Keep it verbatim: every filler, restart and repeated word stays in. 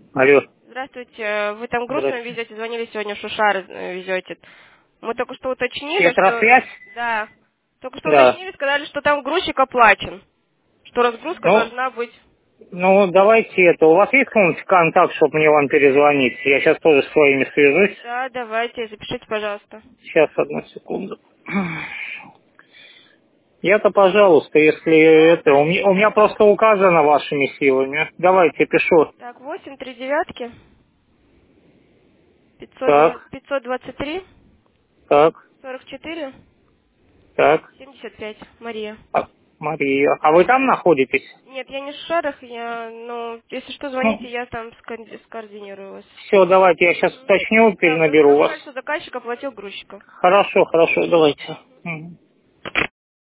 Алло. Здравствуйте, вы там грустно Здравствуйте. везете, звонили сегодня, Шушары э, везете. Мы только что уточнили, что... Петросвязь? Да. Только что Да. уточнили, сказали, что там грузчик оплачен. Что разгрузка Ну, должна быть... ну, давайте это. У вас есть какой-нибудь контакт, чтобы мне вам перезвонить? Я сейчас тоже с своими свяжусь. Да, давайте, запишите, пожалуйста. Сейчас, одну секунду. Я-то, пожалуйста, если Да, это... У меня, у конечно. меня просто указано вашими силами. Давайте, пишу. Так, восемь три девятки, Так, пятьсот двадцать три, так, сорок четыре, так. семьдесят пять. Мария. А, Мария. А вы там находитесь? Нет, я не в Шушарах, я, ну, если что, Ну, звоните, я там скоорди- скоординирую вас. все, давайте, я сейчас Мгм. уточню, Да, вы перенаберу вас. сказали, что заказчик оплатил грузчика. Хорошо, хорошо, давайте. Мгм.